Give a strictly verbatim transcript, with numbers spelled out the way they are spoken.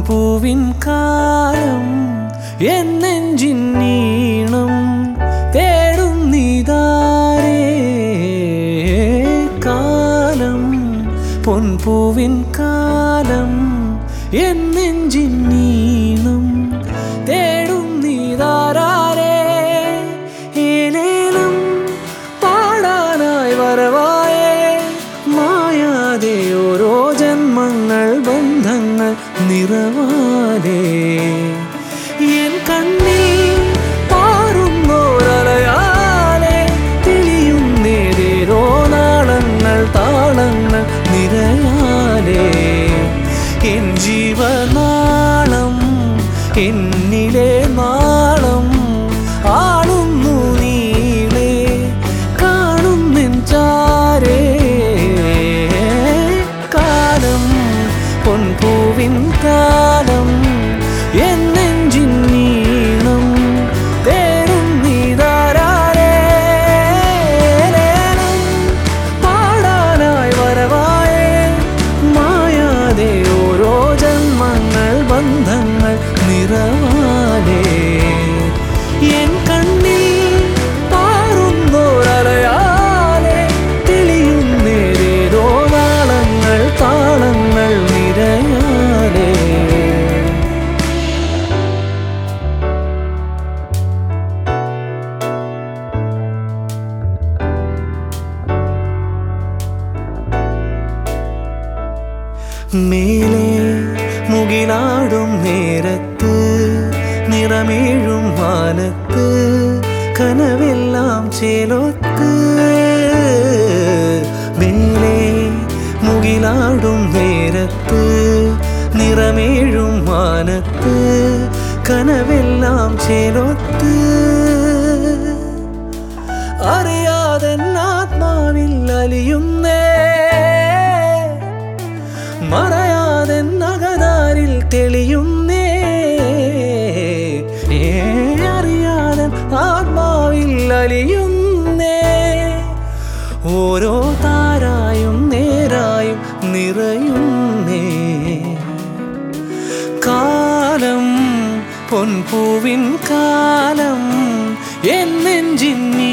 പൊൻപൂവിൻ കാലം എൻ നെഞ്ചിൻ നീണം തേടുന്നിതാരേ കാലം പൊൻപൂവിൻ കാലം എൻ നെഞ്ചിൻ നീണം തേടുന്നിതാരേ ഏലേലം പാടാനായി വരവായേ മായാതെ ഓരോ ജന്മങ്ങൾ ബന്ധങ്ങൾ നിറവാലേ എൻ കണ്ണിൽ പാറുന്നോരലയാലേ തെളിയുന്നേതേരോ നാളങ്ങൾ താളങ്ങൾ നിറയാലേ എൻ ജീവനാളം എന്നിലെ നാളം ആളുന്നു നീളെ കാണുന്നെൻ ചാരേ കാലം പൊൻപൂവിൻ കാലം എൻ നെഞ്ചിൻ നീണം തേടുന്നിതാരേ പാടാനായി വരവായേ മായാതെ ഓരോ ജന്മങ്ങൾ ബന്ധങ്ങൾ നിറവാലേ എൻ കണ്ണിൽ പാറുന്നോരലയാലേ തെളിയുന്നേതേതോ നാളങ്ങൾ താളങ്ങൾ നിറയാലേ മേലെ മുകിലാടും നേരത്ത് നിറമേഴും മാനത്ത് കനവെല്ലാം ചേലൊത്ത് മേലെ മുകിലാടും നേരത്ത് നിറമേഴും മാനത്ത് കനവെല്ലാം ചേലൊത്ത് അറിയാതെ ആത്മാവിൽ അലിയുന്നേ മറയാതെ നഗതാരിൽ തെളിയുന്നേ അറിയാതെ ആത്മാവിൽ അലിയുന്നേ ഓരോ താരായും നേരായും നിറയുന്നേ കാലം പൊൻപൂവിൻ കാലം എൻ നെഞ്ചിൻ